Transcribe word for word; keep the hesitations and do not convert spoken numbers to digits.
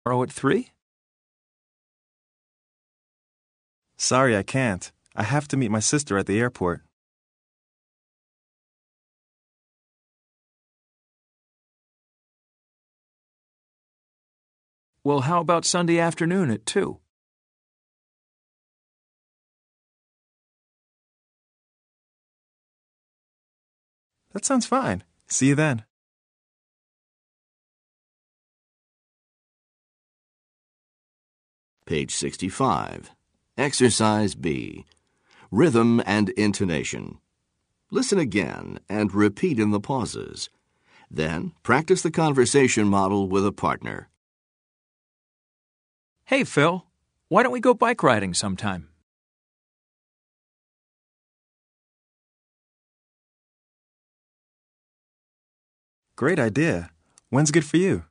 Tomorrow at three? Sorry, I can't. I have to meet my sister at the airport. Well, how about Sunday afternoon at two? That sounds fine. See you then. Page sixty-five. Exercise B. Rhythm and intonation. Listen again and repeat in the pauses. Then practice the conversation model with a partner. Hey, Phil, why don't we go bike riding sometime? Great idea. When's good for you?